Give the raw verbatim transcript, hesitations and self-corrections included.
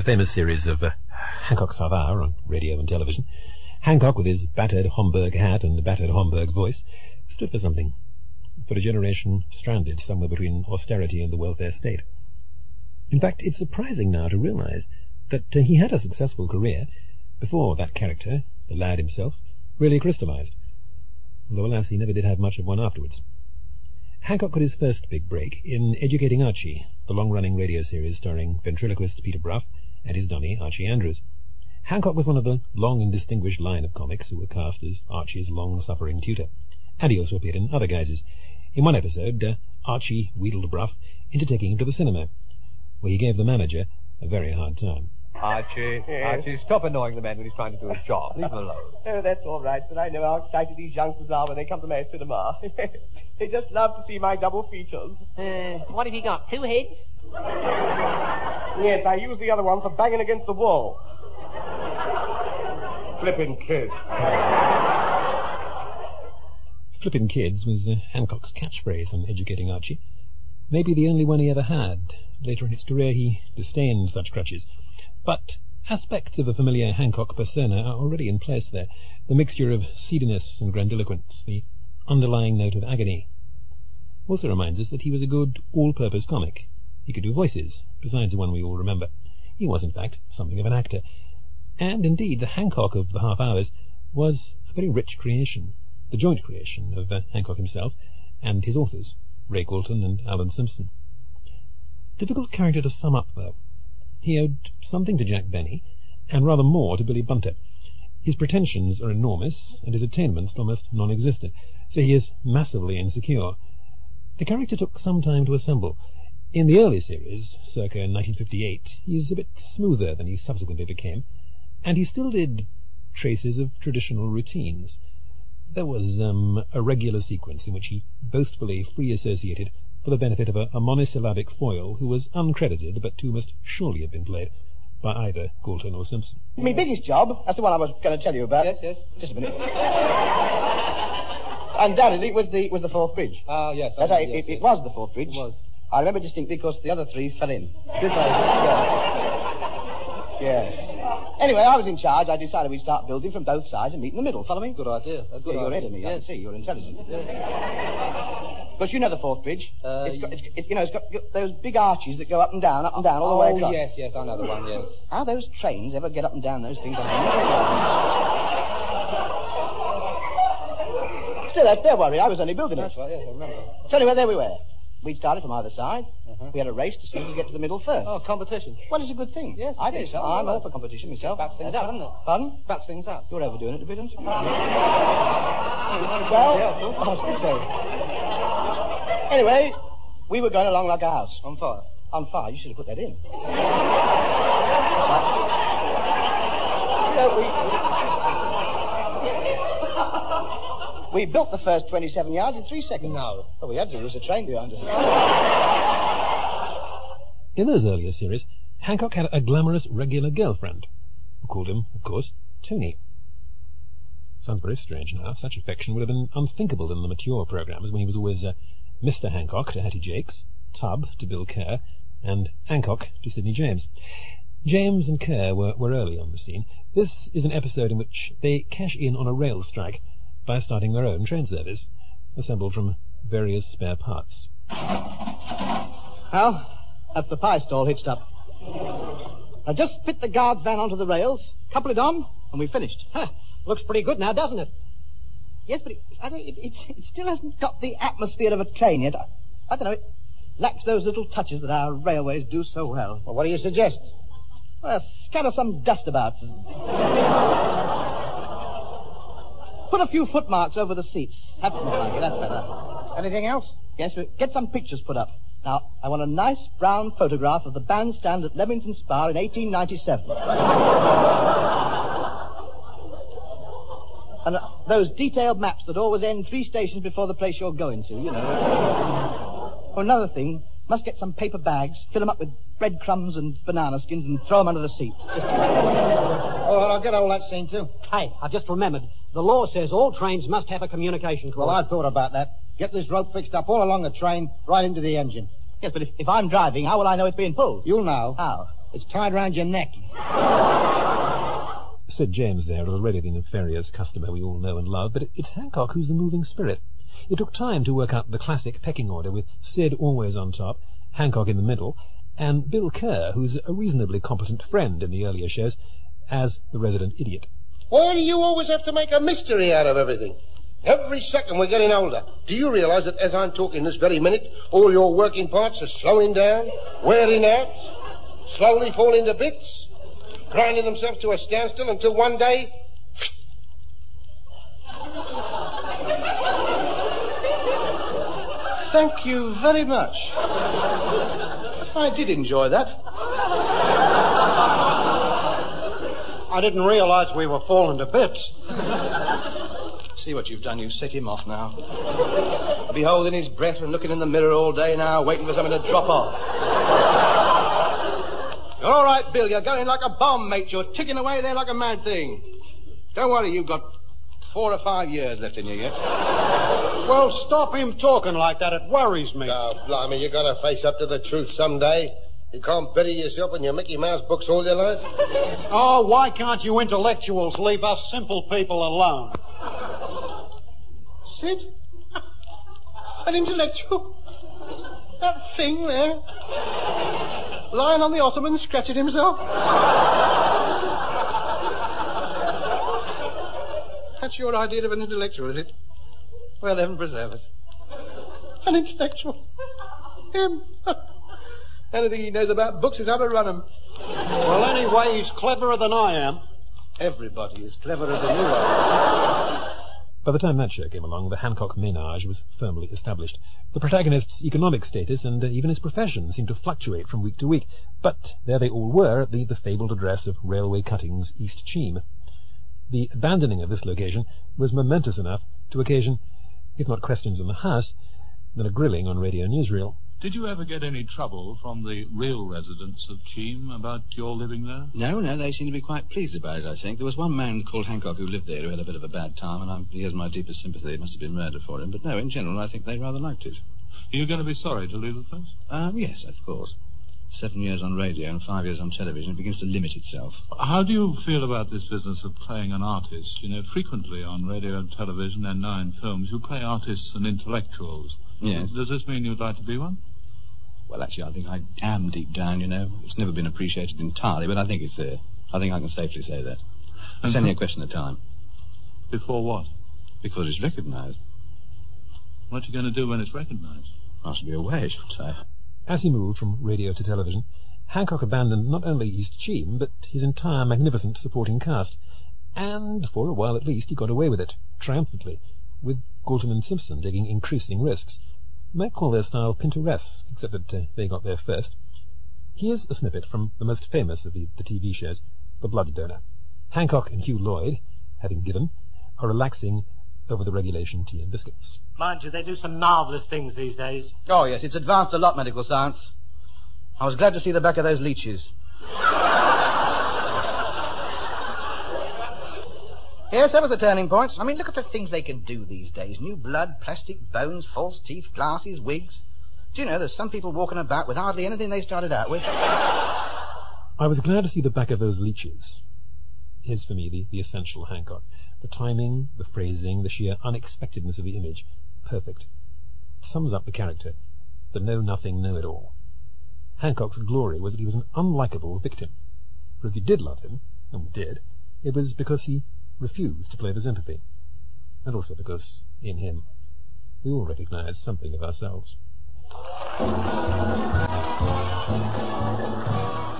the famous series of uh, Hancock's Half Hour on radio and television, Hancock, with his battered Homburg hat and the battered Homburg voice, stood for something. For a generation stranded somewhere between austerity and the welfare state. In fact, it's surprising now to realize that uh, he had a successful career before that character, the lad himself, really crystallized. Although, alas, he never did have much of one afterwards. Hancock got his first big break in Educating Archie, the long-running radio series starring ventriloquist Peter Bruff and his dummy Archie Andrews. Hancock was one of the long and distinguished line of comics who were cast as Archie's long-suffering tutor, and he also appeared in other guises. In one episode, uh, Archie wheedled Bruff into taking him to the cinema, where he gave the manager a very hard time. Archie, yes. Archie, stop annoying the man when he's trying to do his job. Leave him alone. Oh, that's all right, but I know how excited these youngsters are when they come to my cinema. They just love to see my double features. Uh, what have you got, two heads? Yes, I use the other one for banging against the wall. Flippin' kid. Flippin' kids was uh, Hancock's catchphrase on Educating Archie. Maybe the only one he ever had. Later in his career he disdained such crutches. But aspects of a familiar Hancock persona are already in place there. The mixture of seediness and grandiloquence, the underlying note of agony. Also reminds us that he was a good all-purpose comic. He could do voices, besides the one we all remember. He was, in fact, something of an actor. And, indeed, the Hancock of the Half Hours was a very rich creation, the joint creation of uh, Hancock himself and his authors, Ray Galton and Alan Simpson. Difficult character to sum up, though. He owed something to Jack Benny, and rather more to Billy Bunter. His pretensions are enormous, and his attainments almost non-existent, so he is massively insecure. The character took some time to assemble. In the early series, circa nineteen fifty-eight, he is a bit smoother than he subsequently became, and he still did traces of traditional routines. There was um, a regular sequence in which he boastfully free-associated for the benefit of a, a monosyllabic foil who was uncredited, but who must surely have been played by either Galton or Simpson. My biggest job, that's the one I was going to tell you about. Yes, yes. Just a minute. Undoubtedly, it was the, was the Fourth Bridge. Ah, uh, yes. That's I right, yes, it, yes. it was the Fourth Bridge. It was. I remember distinctly because the other three fell in. Did they? Yes. Yes. Anyway, I was in charge. I decided we'd start building from both sides and meet in the middle. Follow me? Good idea. A good yeah, you're idea. ahead of me. Yes. I can see. You're intelligent. Yes. Because you know the Fourth Bridge. Uh, it's got, it's, it, you know, it's got, got those big arches that go up and down, up and down, all the way Oh, across. yes, yes, I know the one, yes. How those trains ever get up and down those things, I don't know. Still, that's their worry. I was only building That's it. right, yes, I remember. So anyway, there we were. We'd started from either side. Uh-huh. We had a race to see who could get to the middle first. Oh, competition. Well, it's a good thing. Yes, I it think is. so. Oh, I'm well. all for competition myself. Bats things That's up, doesn't it? Pardon? Bats things up. You're overdoing it a bit, aren't you? well, Yeah, I should say. Anyway, we were going along like a house. On fire. On fire? You should have put that in. You know, we... we built the first twenty-seven yards in three seconds. No. Well, we had to. There was a train behind us. In those earlier series, Hancock had a glamorous regular girlfriend, who called him, of course, Tony. Sounds very strange now. Such affection would have been unthinkable in the mature programmes when he was always uh, Mister Hancock to Hattie Jakes, Tub to Bill Kerr, and Hancock to Sidney James. James and Kerr were, were early on the scene. This is an episode in which they cash in on a rail strike by starting their own train service, assembled from various spare parts. Well, that's the pie stall hitched up. I just fit the guard's van onto the rails, couple it on, and we finished. Huh. Looks pretty good now, doesn't it? Yes, but it, I don't, it, it, it still hasn't got the atmosphere of a train yet. I, I don't know, it lacks those little touches that our railways do so well. Well, what do you suggest? Well, scatter some dust about. Put a few footmarks over the seats. That's more like it, that's better. Anything else? Yes, but get some pictures put up. Now, I want a nice brown photograph of the bandstand at Leamington Spa in eighteen ninety-seven. And uh, those detailed maps that always end three stations before the place you're going to, you know. Oh, another thing, must get some paper bags, fill them up with breadcrumbs and banana skins and throw them under the seats. Just to... Oh, well, I'll get all that seen too. Hey, I just remembered. The law says all trains must have a communication cord. Well, I thought about that. Get this rope fixed up all along the train, right into the engine. Yes, but if, if I'm driving, how will I know it's being pulled? You'll know. How? It's tied round your neck. Sid James there is already the nefarious customer we all know and love, but it's Hancock who's the moving spirit. It took time to work out the classic pecking order, with Sid always on top, Hancock in the middle, and Bill Kerr, who's a reasonably competent friend in the earlier shows, as the resident idiot. Why do you always have to make a mystery out of everything? Every second we're getting older. Do you realise that as I'm talking this very minute, all your working parts are slowing down, wearing out, slowly falling to bits, grinding themselves to a standstill until one day... Thank you very much. I did enjoy that. I didn't realise we were falling to bits. See what you've done. You've set him off now. I'll be holding his breath and looking in the mirror all day now, waiting for something to drop off. You're all right, Bill. You're going like a bomb, mate. You're ticking away there like a mad thing. Don't worry, you've got four or five years left in you yet. Well, stop him talking like that. It worries me. Oh, blimey, you got to face up to the truth someday. You can't bury yourself in your Mickey Mouse books all your life. Oh, why can't you intellectuals leave us simple people alone? Sid? An intellectual? That thing there? Lying on the ottoman scratching himself? That's your idea of an intellectual, is it? Well, heaven preserve us. An intellectual? Him? Anything he knows about books is how to run them. Well, anyway, he's cleverer than I am. Everybody is cleverer than you are. By the time that show came along, the Hancock ménage was firmly established. The protagonist's economic status and uh, even his profession seemed to fluctuate from week to week, but there they all were at the, the fabled address of Railway Cuttings, East Cheam. The abandoning of this location was momentous enough to occasion, if not questions in the House, then a grilling on Radio Newsreel. Did you ever get any trouble from the real residents of Cheam about your living there? No, no, they seem to be quite pleased about it, I think. There was one man called Hancock who lived there who had a bit of a bad time, and I'm, he has my deepest sympathy. It must have been murder for him. But no, in general, I think they rather liked it. Are you going to be sorry to leave the place? Um, yes, of course. Seven years on radio and five years on television, it begins to limit itself. How do you feel about this business of playing an artist? You know, frequently on radio and television and now in films, you play artists and intellectuals. Yes. Does this mean you'd like to be one? Well, actually, I think I am deep down, you know. It's never been appreciated entirely, but I think it's there. I think I can safely say that. It's only a question of time. Before what? Because it's recognised. What are you going to do when it's recognised? I should be away, shouldn't I? As he moved from radio to television, Hancock abandoned not only East Cheam, but his entire magnificent supporting cast. And, for a while at least, he got away with it, triumphantly, with Galton and Simpson taking increasing risks. You might call their style pintoresque, except that uh, they got there first. Here's a snippet from the most famous of the, the T V shows, The Blood Donor. Hancock and Hugh Lloyd, having given, are relaxing over the regulation tea and biscuits. Mind you, they do some marvellous things these days. Oh, yes, it's advanced a lot, medical science. I was glad to see the back of those leeches. Yes, that was the turning point. I mean, look at the things they can do these days. New blood, plastic bones, false teeth, glasses, wigs. Do you know, there's some people walking about with hardly anything they started out with. I was glad to see the back of those leeches. Here's for me the, the essential Hancock. The timing, the phrasing, the sheer unexpectedness of the image. Perfect. It sums up the character. The know-nothing, know-it-all. Hancock's glory was that he was an unlikable victim. For if you did love him, and we did, it was because he refused to play for sympathy. And also because, in him, we all recognise something of ourselves.